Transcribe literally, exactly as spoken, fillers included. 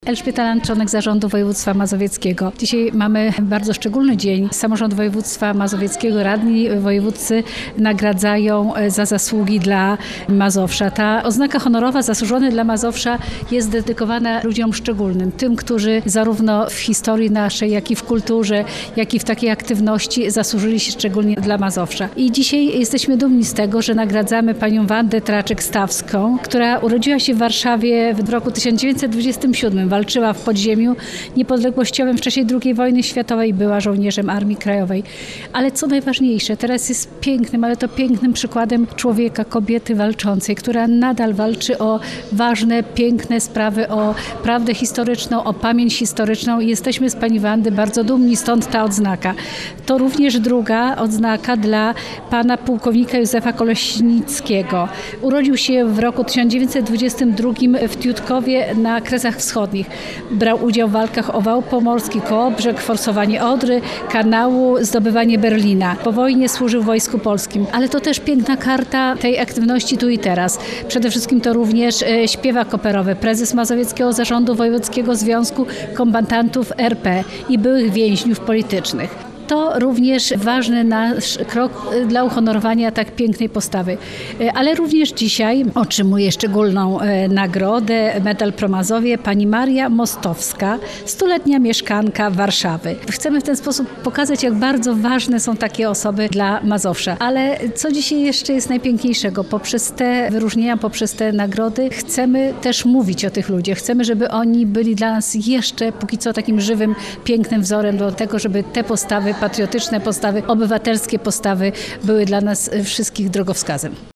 Elżbieta Land, członek Zarządu Województwa Mazowieckiego. Dzisiaj mamy bardzo szczególny dzień. Samorząd Województwa Mazowieckiego, radni wojewódzcy nagradzają za zasługi dla Mazowsza. Ta oznaka honorowa zasłużony dla Mazowsza jest dedykowana ludziom szczególnym. Tym, którzy zarówno w historii naszej, jak i w kulturze, jak i w takiej aktywności zasłużyli się szczególnie dla Mazowsza. I dzisiaj jesteśmy dumni z tego, że nagradzamy panią Wandę Traczyk-Stawską, która urodziła się w Warszawie w roku tysiąc dziewięćset dwudziestym siódmym. Walczyła w podziemiu niepodległościowym w czasie drugiej wojny światowej, była żołnierzem Armii Krajowej. Ale co najważniejsze, teraz jest pięknym, ale to pięknym przykładem człowieka, kobiety walczącej, która nadal walczy o ważne, piękne sprawy, o prawdę historyczną, o pamięć historyczną i jesteśmy z pani Wandy bardzo dumni, stąd ta odznaka. To również druga odznaka dla pana pułkownika Józefa Koleśnickiego. Urodził się w roku tysiąc dziewięćset dwudziestym drugim w Tiutkowie na Kresach Wschodnich. Brał udział w walkach o Wał Pomorski, Kołobrzeg, forsowanie Odry, Kanału, zdobywanie Berlina. Po wojnie służył w Wojsku Polskim. Ale to też piękna karta tej aktywności tu i teraz. Przede wszystkim to również śpiewak operowy, prezes Mazowieckiego Zarządu Wojewódzkiego Związku Kombatantów R P i byłych więźniów politycznych. To również ważny nasz krok dla uhonorowania tak pięknej postawy. Ale również dzisiaj otrzymuje szczególną nagrodę, medal Pro Mazowie, pani Maria Mostowska, stuletnia mieszkanka Warszawy. Chcemy w ten sposób pokazać, jak bardzo ważne są takie osoby dla Mazowsza. Ale co dzisiaj jeszcze jest najpiękniejszego? Poprzez te wyróżnienia, poprzez te nagrody chcemy też mówić o tych ludziach. Chcemy, żeby oni byli dla nas jeszcze póki co takim żywym, pięknym wzorem do tego, żeby te postawy patriotyczne postawy, obywatelskie postawy były dla nas wszystkich drogowskazem.